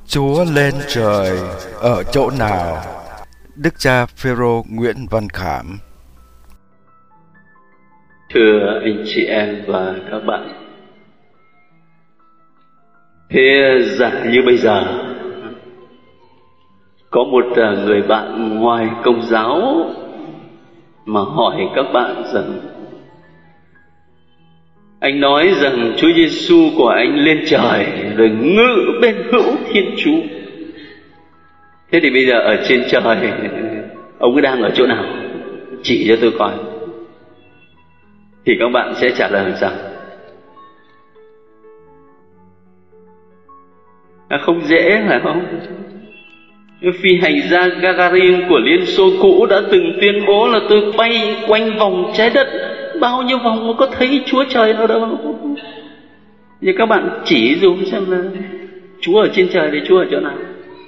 Chúa lên trời ở chỗ nào? Đức cha Phêrô Nguyễn Văn Khảm. Thưa anh chị em và các bạn, thế giả như bây giờ có một người bạn ngoài Công giáo mà hỏi các bạn rằng anh nói rằng Chúa Giêsu của anh lên trời rồi ngự bên hữu Thiên Chúa. Thế thì bây giờ ở trên trời ông ấy đang ở chỗ nào? Chỉ cho tôi coi. Thì các bạn sẽ trả lời rằng không dễ, phải không? Phi hành gia Gagarin của Liên Xô cũ đã từng tuyên bố là tôi bay quanh vòng trái đất bao nhiêu vòng mà có thấy Chúa trời nào đâu. Giờ các bạn chỉ dùm xem là Chúa ở trên trời thì Chúa ở chỗ nào.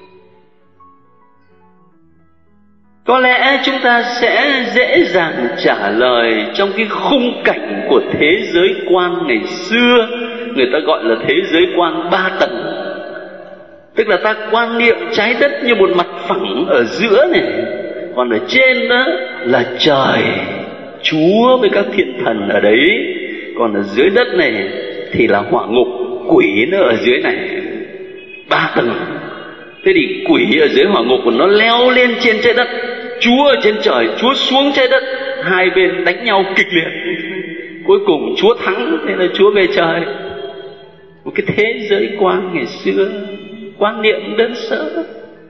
Có lẽ chúng ta sẽ dễ dàng trả lời trong cái khung cảnh của thế giới quan ngày xưa. Người ta gọi là thế giới quan 3 tầng. Tức là ta quan niệm trái đất như một mặt phẳng ở giữa này, còn ở trên đó là trời, Chúa với các thiên thần ở đấy. Còn ở dưới đất này thì là hỏa ngục, quỷ nó ở dưới này. 3 tầng. Thế thì quỷ ở dưới hỏa ngục của nó leo lên trên trái đất, Chúa ở trên trời, Chúa xuống trái đất. Hai bên đánh nhau kịch liệt, cuối cùng Chúa thắng, thế là Chúa về trời. Một cái thế giới quan ngày xưa, quan niệm đơn sơ.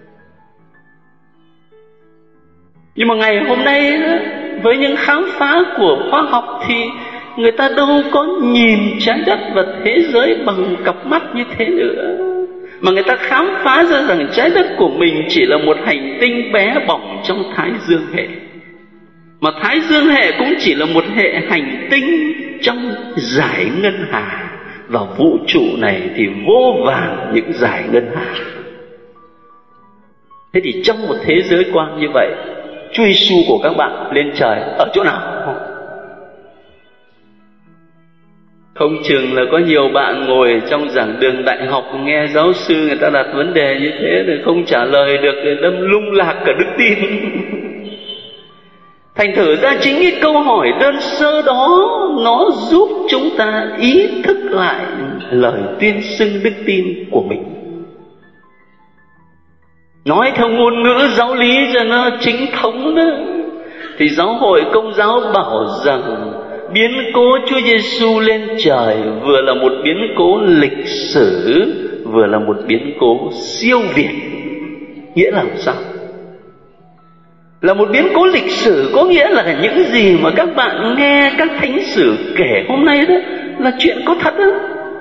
Nhưng mà ngày hôm nay đó, với những khám phá của khoa học thì người ta đâu có nhìn trái đất và thế giới bằng cặp mắt như thế nữa, mà người ta khám phá ra rằng trái đất của mình chỉ là một hành tinh bé bỏng trong Thái Dương hệ. Mà Thái Dương hệ cũng chỉ là một hệ hành tinh trong dải ngân hà. Và vũ trụ này thì vô vàn những dải ngân hà. Thế thì trong một thế giới quan như vậy, Chúa Giêsu của các bạn lên trời ở chỗ nào? Không chừng là có nhiều bạn ngồi trong giảng đường đại học nghe giáo sư người ta đặt vấn đề như thế rồi không trả lời được, đâm lung lạc cả đức tin. Thành thử ra chính cái câu hỏi đơn sơ đó nó giúp chúng ta ý thức lại lời tuyên xưng đức tin của mình. Nói theo ngôn ngữ giáo lý cho nó chính thống đó, thì giáo hội Công giáo bảo rằng biến cố Chúa Giêsu lên trời vừa là một biến cố lịch sử, vừa là một biến cố siêu việt. Nghĩa là sao? Là một biến cố lịch sử có nghĩa là những gì mà các bạn nghe các thánh sử kể hôm nay đó là chuyện có thật đó,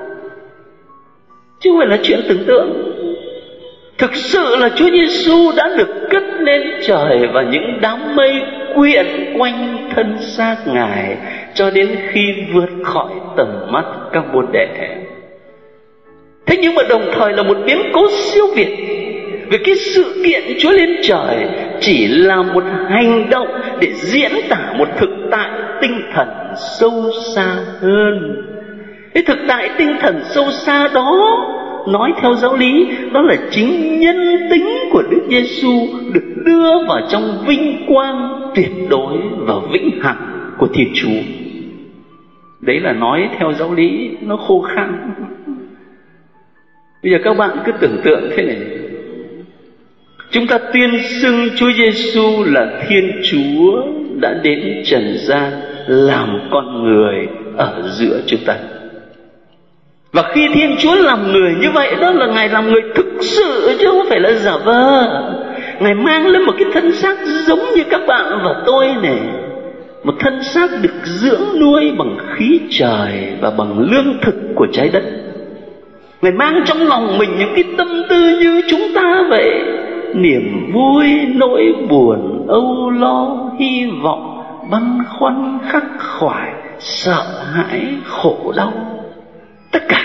chứ không phải là chuyện tưởng tượng. Thực sự là Chúa Giêsu đã được cất lên trời và những đám mây quyện quanh thân xác Ngài cho đến khi vượt khỏi tầm mắt các môn đệ. Thế nhưng mà đồng thời là một biến cố siêu việt. Vì cái sự kiện Chúa lên trời chỉ là một hành động để diễn tả một thực tại tinh thần sâu xa hơn. Cái thực tại tinh thần sâu xa đó, nói theo giáo lý, đó là chính nhân tính của Đức Giêsu được đưa vào trong vinh quang tuyệt đối và vĩnh hằng của Thiên Chúa. Đấy là nói theo giáo lý, nó khô khan. Bây giờ các bạn cứ tưởng tượng thế này. Chúng ta tuyên xưng Chúa Giêsu là Thiên Chúa đã đến trần gian làm con người ở giữa chúng ta. Và khi Thiên Chúa làm người như vậy, đó là Ngài làm người thực sự chứ không phải là giả vờ. Ngài mang lên một cái thân xác giống như các bạn và tôi này, một thân xác được dưỡng nuôi bằng khí trời và bằng lương thực của trái đất. Ngài mang trong lòng mình những cái tâm tư như chúng ta vậy, niềm vui, nỗi buồn, âu lo, hy vọng, băn khoăn, khắc khoải, sợ hãi, khổ đau, tất cả.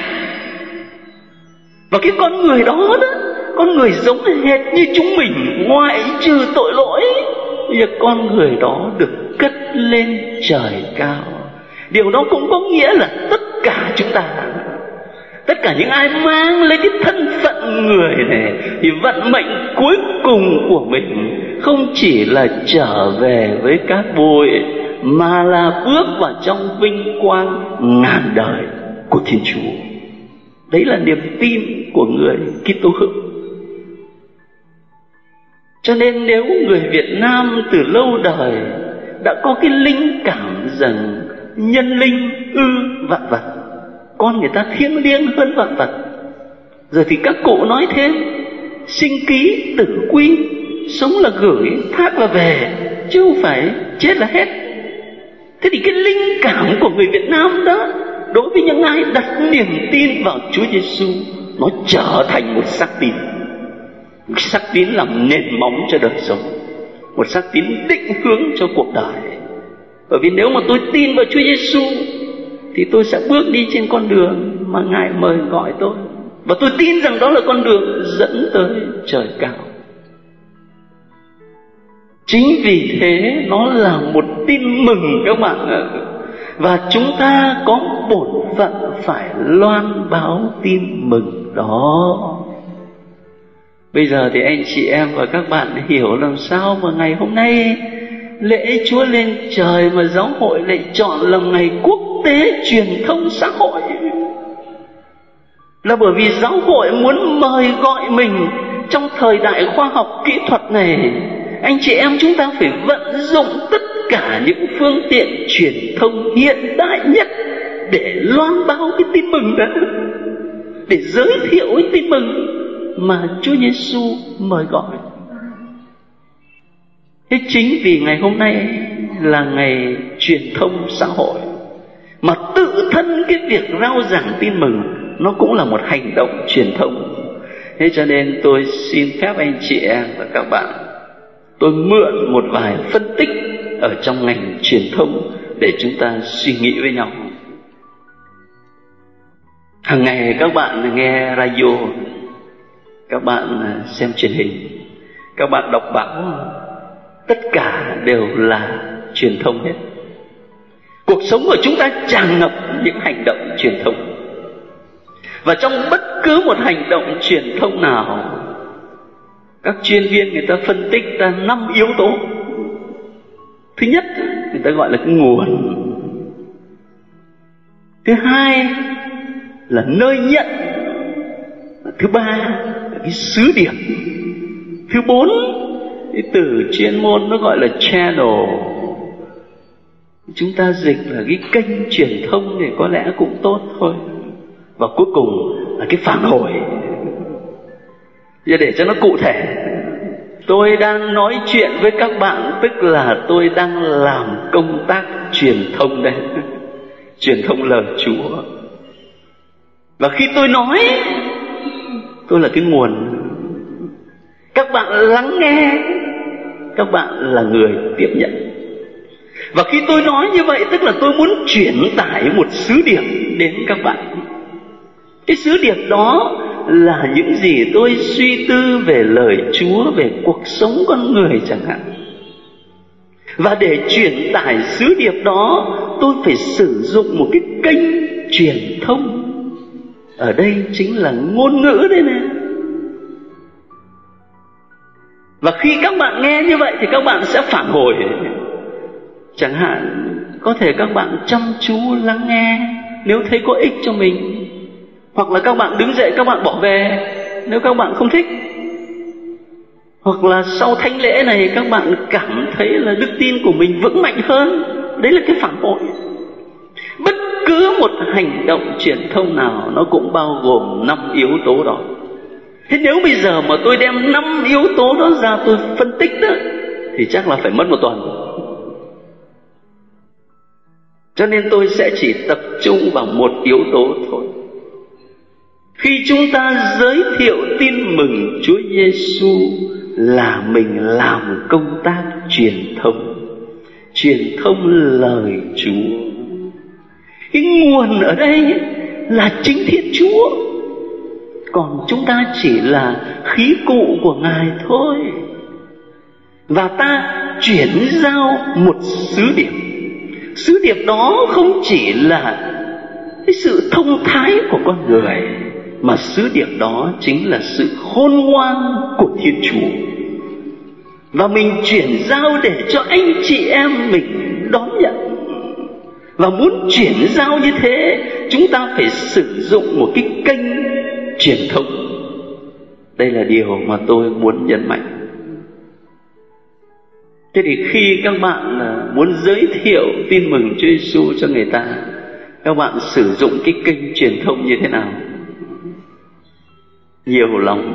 Và cái con người đó đó, con người giống hệt như chúng mình, ngoại trừ tội lỗi. Bây giờ con người đó được cất lên trời cao. Điều đó cũng có nghĩa là tất cả chúng ta Tất cả những ai mang lấy cái thân phận người này thì vận mệnh cuối cùng của mình không chỉ là trở về với cát bụi, mà là bước vào trong vinh quang ngàn đời của Thiên Chúa. Đấy là niềm tin của người Kitô hữu. Cho nên nếu người Việt Nam từ lâu đời đã có cái linh cảm rằng nhân linh vạn vật, con người ta thiêng liêng hơn vạn vật. Rồi thì các cụ nói thêm: sinh ký tử quy, sống là gửi, thác là về, chứ không phải chết là hết. Thế thì cái linh cảm của người Việt Nam đó, đối với những ai đặt niềm tin vào Chúa Giêsu, nó trở thành một xác tín. Một xác tín làm nền móng cho đời sống, một xác tín định hướng cho cuộc đời. Bởi vì nếu mà tôi tin vào Chúa Giêsu thì tôi sẽ bước đi trên con đường mà Ngài mời gọi tôi, và tôi tin rằng đó là con đường dẫn tới trời cao. Chính vì thế nó là một tin mừng các bạn ạ. Và chúng ta có bổn phận phải loan báo tin mừng đó. Bây giờ thì anh chị em và các bạn hiểu làm sao mà ngày hôm nay lễ Chúa Lên Trời mà giáo hội lại chọn là ngày quốc tế truyền thông xã hội. Là bởi vì giáo hội muốn mời gọi mình trong thời đại khoa học kỹ thuật này, anh chị em chúng ta phải vận dụng tất cả những phương tiện truyền thông hiện đại nhất để loan báo cái tin mừng đó, để giới thiệu cái tin mừng mà Chúa Giêsu mời gọi. Thế chính vì ngày hôm nay là ngày truyền thông xã hội, mà tự thân cái việc rao giảng tin mừng nó cũng là một hành động truyền thông. Thế cho nên tôi xin phép anh chị em và các bạn, tôi mượn một vài phân tích ở trong ngành truyền thông để chúng ta suy nghĩ với nhau. Hàng ngày các bạn nghe radio, các bạn xem truyền hình, các bạn đọc báo, tất cả đều là truyền thông hết. Cuộc sống của chúng ta tràn ngập những hành động truyền thông. Và trong bất cứ một hành động truyền thông nào, các chuyên viên người ta phân tích ra 5 yếu tố. Thứ nhất, người ta gọi là cái nguồn. Thứ hai là nơi nhận. Thứ ba là cái sứ điệp. Thứ bốn, cái từ chuyên môn nó gọi là channel. Chúng ta dịch là cái kênh truyền thông thì có lẽ cũng tốt thôi. Và cuối cùng là cái phản hồi. Giờ để cho nó cụ thể, tôi đang nói chuyện với các bạn, tức là tôi đang làm công tác truyền thông đây, truyền thông lời Chúa. Và khi tôi nói, tôi là cái nguồn. Các bạn lắng nghe, các bạn là người tiếp nhận. Và khi tôi nói như vậy, tức là tôi muốn truyền tải một sứ điệp đến các bạn. Cái sứ điệp đó là những gì tôi suy tư về lời Chúa, về cuộc sống con người chẳng hạn. Và để truyền tải sứ điệp đó, tôi phải sử dụng một cái kênh truyền thông. Ở đây chính là ngôn ngữ đây nè. Và khi các bạn nghe như vậy thì các bạn sẽ phản hồi. Chẳng hạn, có thể các bạn chăm chú lắng nghe nếu thấy có ích cho mình. Hoặc là các bạn đứng dậy, các bạn bỏ về nếu các bạn không thích. Hoặc là sau thánh lễ này các bạn cảm thấy là đức tin của mình vững mạnh hơn. Đấy là cái phản hồi. Bất cứ một hành động truyền thông nào nó cũng bao gồm 5 yếu tố đó. Thế nếu bây giờ mà tôi đem 5 yếu tố đó ra tôi phân tích đó, thì chắc là phải mất một tuần. Cho nên tôi sẽ chỉ tập trung vào một yếu tố thôi. Khi chúng ta giới thiệu tin mừng Chúa Giêsu là mình làm công tác truyền thông lời Chúa. Cái nguồn ở đây là chính Thiên Chúa, còn chúng ta chỉ là khí cụ của Ngài thôi. Và ta chuyển giao một sứ điệp. Sứ điệp đó không chỉ là cái sự thông thái của con người, mà sứ điệp đó chính là sự khôn ngoan của Thiên Chúa. Và mình chuyển giao để cho anh chị em mình đón nhận. Và muốn chuyển giao như thế, chúng ta phải sử dụng một cái kênh truyền thông. Đây là điều mà tôi muốn nhấn mạnh. Thế thì khi các bạn muốn giới thiệu tin mừng Chúa Giêsu cho người ta, các bạn sử dụng cái kênh truyền thông như thế nào? Nhiều lắm.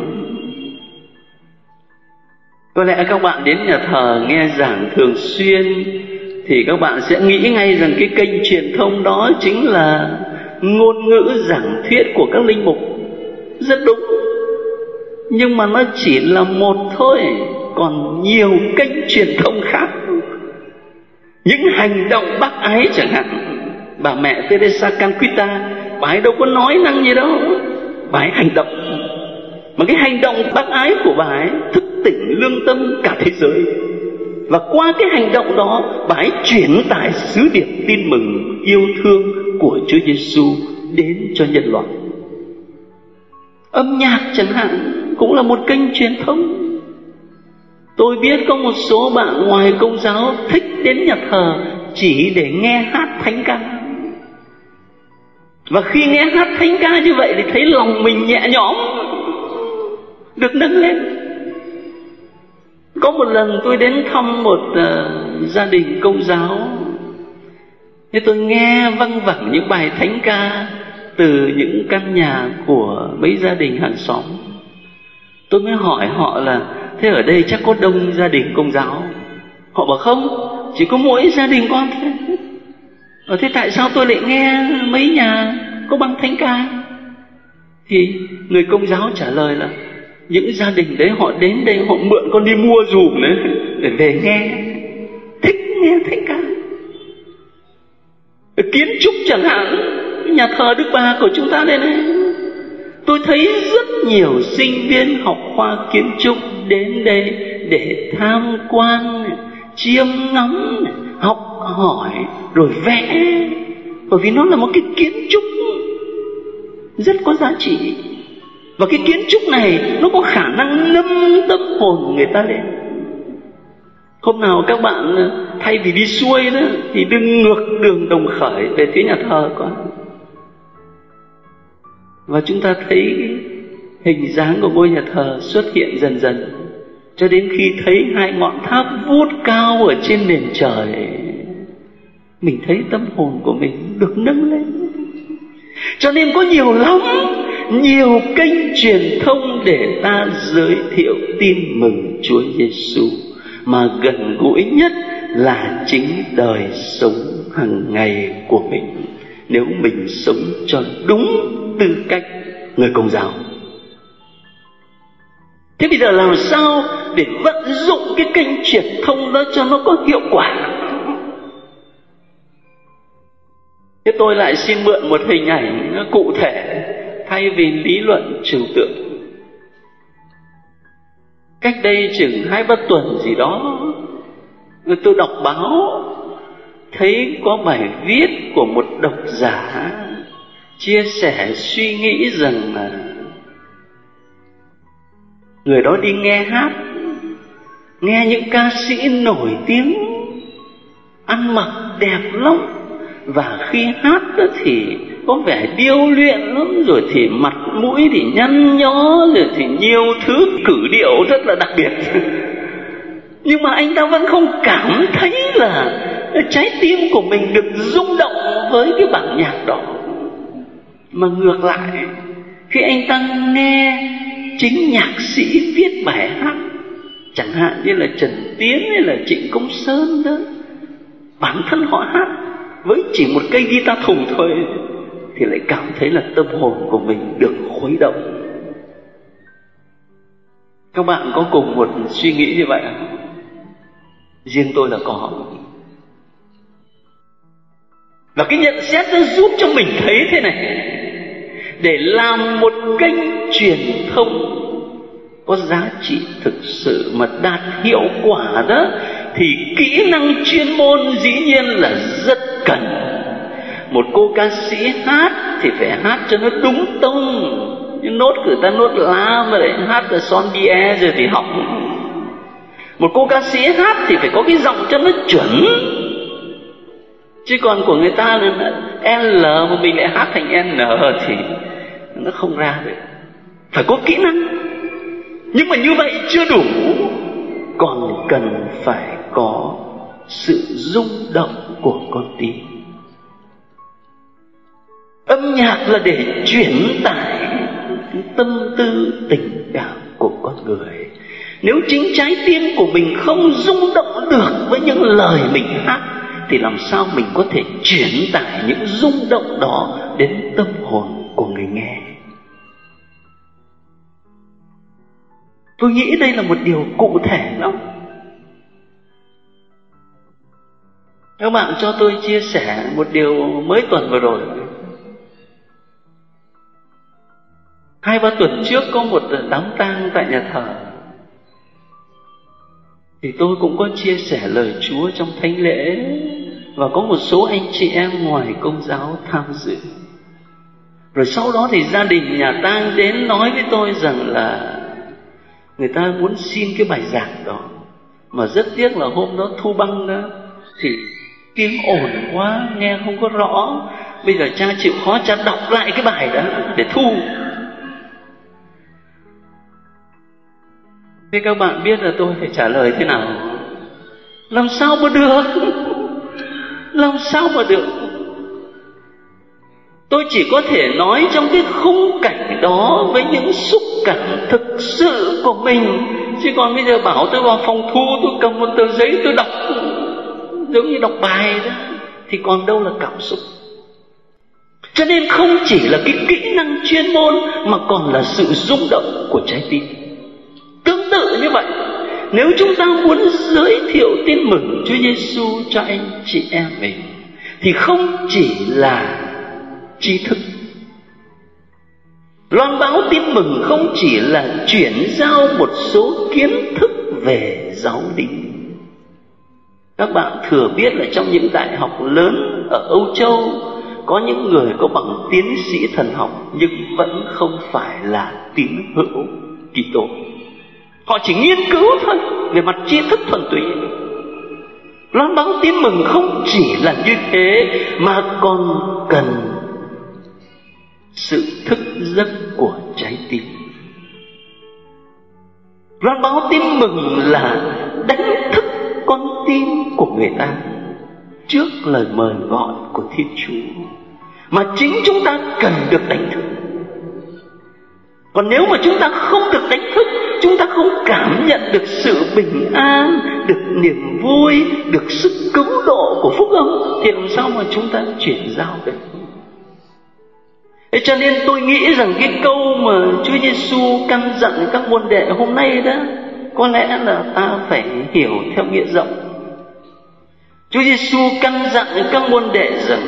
Có lẽ các bạn đến nhà thờ nghe giảng thường xuyên thì các bạn sẽ nghĩ ngay rằng cái kênh truyền thông đó chính là ngôn ngữ giảng thuyết của các linh mục. Rất đúng. Nhưng mà nó chỉ là một thôi, còn nhiều kênh truyền thông khác. Những hành động bác ái chẳng hạn, bà mẹ Teresa Calcutta, bà ấy đâu có nói năng gì đâu, bà ấy hành động. Mà cái hành động bác ái của bà ấy thức tỉnh lương tâm cả thế giới. Và qua cái hành động đó, bà ấy chuyển tải sứ điệp tin mừng yêu thương của Chúa Giêsu đến cho nhân loại. Âm nhạc chẳng hạn cũng là một kênh truyền thông. Tôi biết có một số bạn ngoài Công giáo thích đến nhà thờ chỉ để nghe hát thánh ca. Và khi nghe hát thánh ca như vậy thì thấy lòng mình nhẹ nhõm, được nâng lên. Có một lần tôi đến thăm một gia đình Công giáo, thế tôi nghe văng vẳng những bài thánh ca từ những căn nhà của mấy gia đình hàng xóm. Tôi mới hỏi họ là thế ở đây chắc có đông gia đình Công giáo? Họ bảo không, chỉ có mỗi gia đình con thôi. Thế tại sao tôi lại nghe mấy nhà có băng thánh ca? Thì người Công giáo trả lời là những gia đình đấy họ đến đây họ mượn con đi mua dùm đấy để về nghe, thích nghe thánh ca. Kiến trúc chẳng hạn, nhà thờ Đức Bà của chúng ta đây này, tôi thấy rất nhiều sinh viên học khoa kiến trúc đến đây để tham quan, chiêm ngắm, học hỏi rồi vẽ, bởi vì nó là một cái kiến trúc rất có giá trị. Và cái kiến trúc này nó có khả năng nâng tâm hồn người ta lên. Hôm nào các bạn thay vì đi xuôi đó thì đừng ngược đường Đồng Khởi về phía nhà thờ con. Và chúng ta thấy hình dáng của ngôi nhà thờ xuất hiện dần dần, cho đến khi thấy hai ngọn tháp vút cao ở trên nền trời, mình thấy tâm hồn của mình được nâng lên. Cho nên có nhiều lắm, nhiều kênh truyền thông để ta giới thiệu tin mừng Chúa Giêsu, mà gần gũi nhất là chính đời sống hàng ngày của mình, nếu mình sống cho đúng tư cách người Công giáo. Thế bây giờ làm sao để vận dụng cái kênh truyền thông đó cho nó có hiệu quả? Thế tôi lại xin mượn một hình ảnh cụ thể thay vì lý luận trừu tượng. Cách đây chừng 2-3 tuần gì đó, tôi đọc báo thấy có bài viết của một độc giả chia sẻ suy nghĩ rằng là người đó đi nghe hát, nghe những ca sĩ nổi tiếng, ăn mặc đẹp lắm, và khi hát đó thì có vẻ điêu luyện lắm, rồi thì mặt mũi thì nhăn nhó, rồi thì nhiều thứ cử điệu rất là đặc biệt. Nhưng mà anh ta vẫn không cảm thấy là trái tim của mình được rung động với cái bản nhạc đó. Mà ngược lại, khi anh ta nghe chính nhạc sĩ viết bài hát, chẳng hạn như là Trần Tiến hay là Trịnh Công Sơn đó, bản thân họ hát với chỉ một cây guitar thùng thôi, thì lại cảm thấy là tâm hồn của mình được khuấy động. Các bạn có cùng một suy nghĩ như vậy không? Riêng tôi là có. Và cái nhận xét nó giúp cho mình thấy thế này: để làm một kênh truyền thông có giá trị thực sự mà đạt hiệu quả đó, thì kỹ năng chuyên môn dĩ nhiên là rất cần. Một cô ca sĩ hát thì phải hát cho nó đúng tông, nhưng nốt người ta nốt lá mà lại hát là son die rồi thì hỏng. Một cô ca sĩ hát thì phải có cái giọng cho nó chuẩn, chứ còn của người ta là L mà mình lại hát thành N thì nó không ra được. Phải có kỹ năng. Nhưng mà như vậy chưa đủ, còn cần phải có sự rung động của con tim. Âm nhạc là để truyền tải tâm tư tình cảm của con người. Nếu chính trái tim của mình không rung động được với những lời mình hát, thì làm sao mình có thể truyền tải những rung động đó đến tâm hồn của người nghe? Tôi nghĩ đây là một điều cụ thể lắm. Các bạn cho tôi chia sẻ một điều mới tuần vừa rồi. 2-3 tuần trước có một đám tang tại nhà thờ, thì tôi cũng có chia sẻ lời Chúa trong thánh lễ, và có một số anh chị em ngoài Công giáo tham dự. Rồi sau đó thì gia đình nhà tang đến nói với tôi rằng là người ta muốn xin cái bài giảng đó, mà rất tiếc là hôm đó thu băng đó thì tiếng ồn quá, nghe không có rõ. Bây giờ cha chịu khó cha đọc lại cái bài đó để thu. Thế các bạn biết là tôi phải trả lời thế nào? Làm sao mà được? Làm sao mà được? Tôi chỉ có thể nói trong cái khung cảnh đó với những xúc cảm thực sự của mình. Chứ còn bây giờ bảo tôi vào phòng thu, tôi cầm một tờ giấy tôi đọc giống như đọc bài đó, thì còn đâu là cảm xúc. Cho nên không chỉ là cái kỹ năng chuyên môn, mà còn là sự rung động của trái tim. Tương tự như vậy, nếu chúng ta muốn giới thiệu tin mừng Chúa Giêsu cho anh chị em mình, thì không chỉ là tri thức. Loan báo tin mừng không chỉ là chuyển giao một số kiến thức về giáo lý. Các bạn thừa biết là trong những đại học lớn ở Âu Châu, có những người có bằng tiến sĩ thần học nhưng vẫn không phải là tín hữu Kitô. Họ chỉ nghiên cứu thôi, về mặt tri thức thuần túy. Loan báo tin mừng không chỉ là như thế, mà còn cần sự thức giấc của trái tim. Loan báo tin mừng là đánh thức con tim của người ta trước lời mời gọi của Thiên Chúa, mà chính chúng ta cần được đánh thức. Còn nếu mà chúng ta không được đánh thức, chúng ta không cảm nhận được sự bình an, được niềm vui, được sức cứu độ của phúc âm, thì làm sao mà chúng ta chuyển giao được? Thế cho nên tôi nghĩ rằng cái câu mà Chúa Giêsu căn dặn các môn đệ hôm nay đó, có lẽ là ta phải hiểu theo nghĩa rộng. Chúa Giêsu căn dặn các môn đệ rằng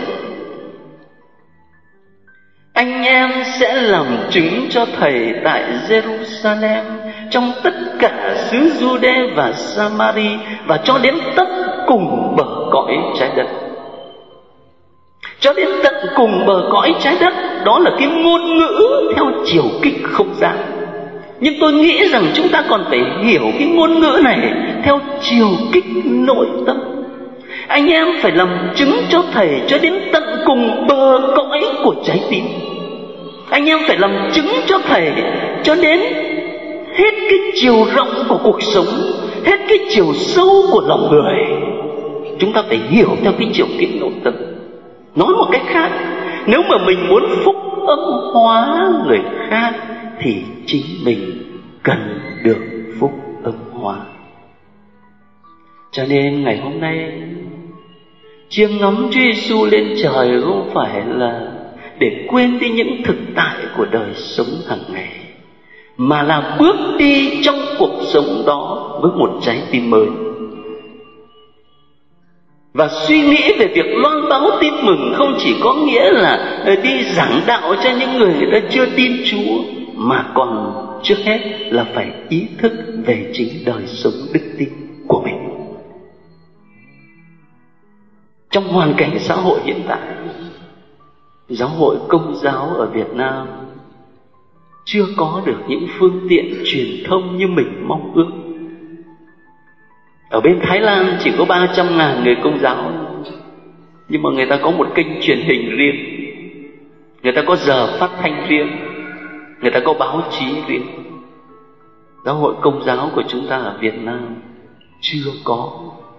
anh em sẽ làm chứng cho Thầy tại Jerusalem, trong tất cả xứ Giu-đê và Sa-ma-ri, và cho đến tận cùng bờ cõi trái đất. Cho đến tận cùng bờ cõi trái đất, đó là cái ngôn ngữ theo chiều kích không gian. Nhưng tôi nghĩ rằng chúng ta còn phải hiểu cái ngôn ngữ này theo chiều kích nội tâm. Anh em phải làm chứng cho Thầy cho đến tận cùng bờ cõi của trái tim. Anh em phải làm chứng cho Thầy cho đến hết cái chiều rộng của cuộc sống, hết cái chiều sâu của lòng người. Chúng ta phải hiểu theo cái chiều kích nội tâm. Nói một cách khác, nếu mà mình muốn phúc âm hóa người khác, thì chính mình cần được phúc âm hóa. Cho nên ngày hôm nay, chiêm ngắm Chúa Giêsu lên trời không phải là để quên đi những thực tại của đời sống hàng ngày, mà là bước đi trong cuộc sống đó với một trái tim mới. Và suy nghĩ về việc loan báo tin mừng không chỉ có nghĩa là đi giảng đạo cho những người đã chưa tin Chúa, mà còn trước hết là phải ý thức về chính đời sống đức tin của mình. Trong hoàn cảnh xã hội hiện tại, Giáo hội Công giáo ở Việt Nam chưa có được những phương tiện truyền thông như mình mong ước. Ở bên Thái Lan chỉ có 300.000 người Công giáo, nhưng mà người ta có một kênh truyền hình riêng, người ta có giờ phát thanh riêng, người ta có báo chí riêng. Giáo hội Công giáo của chúng ta ở Việt Nam chưa có.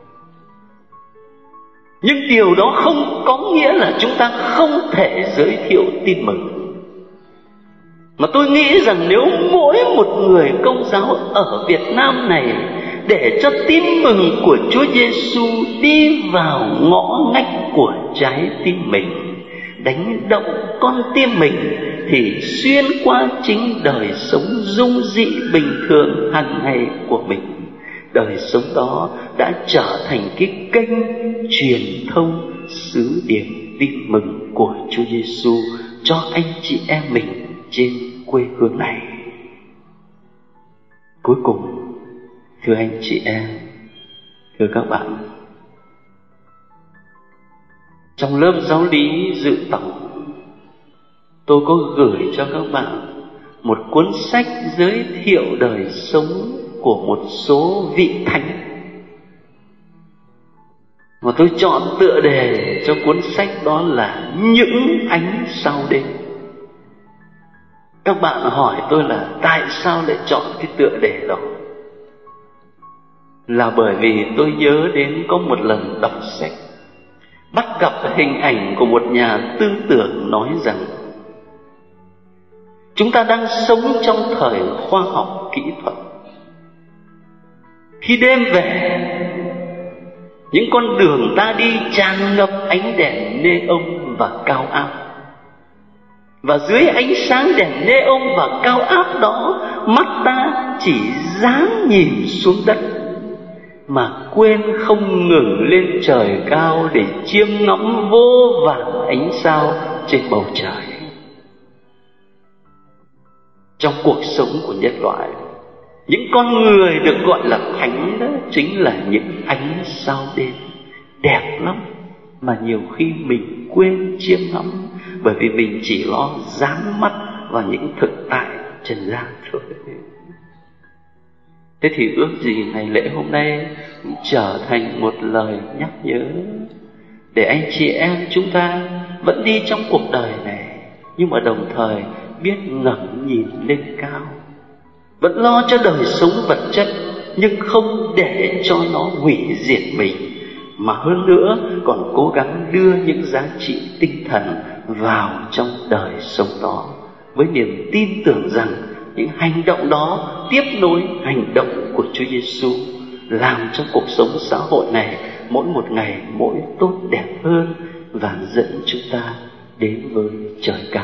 Nhưng điều đó không có nghĩa là chúng ta không thể giới thiệu tin mừng. Mà tôi nghĩ rằng nếu mỗi một người Công giáo ở Việt Nam này để cho tin mừng của Chúa Giêsu đi vào ngõ ngách của trái tim mình, đánh động con tim mình, thì xuyên qua chính đời sống dung dị bình thường hàng ngày của mình, đời sống đó đã trở thành cái kênh truyền thông sứ điệp tin mừng của Chúa Giêsu cho anh chị em mình trên quê hương này. Cuối cùng, thưa anh chị em, thưa các bạn, trong lớp giáo lý dự tổng, tôi có gửi cho các bạn một cuốn sách giới thiệu đời sống của một số vị thánh, mà tôi chọn tựa đề cho cuốn sách đó là Những Ánh Sao Đêm. Các bạn hỏi tôi là tại sao lại chọn cái tựa đề đó? Là bởi vì tôi nhớ đến có một lần đọc sách, bắt gặp hình ảnh của một nhà tư tưởng nói rằng chúng ta đang sống trong thời khoa học kỹ thuật. Khi đêm về, những con đường ta đi tràn ngập ánh đèn neon và cao áp, và dưới ánh sáng đèn neon và cao áp đó, mắt ta chỉ dám nhìn xuống đất mà quên không ngừng lên trời cao để chiêm ngắm vô vàn ánh sao trên bầu trời. Trong cuộc sống của nhân loại, những con người được gọi là thánh đó chính là những ánh sao đêm đẹp lắm, mà nhiều khi mình quên chiêm ngắm, bởi vì mình chỉ lo dán mắt vào những thực tại trần gian thôi. Thế thì ước gì ngày lễ hôm nay trở thành một lời nhắc nhớ để anh chị em chúng ta vẫn đi trong cuộc đời này, nhưng mà đồng thời biết ngẩng nhìn lên cao, vẫn lo cho đời sống vật chất nhưng không để cho nó hủy diệt mình, mà hơn nữa còn cố gắng đưa những giá trị tinh thần vào trong đời sống đó, với niềm tin tưởng rằng những hành động đó tiếp nối hành động của Chúa Giêsu, làm cho cuộc sống xã hội này mỗi một ngày mỗi tốt đẹp hơn và dẫn chúng ta đến với trời cao.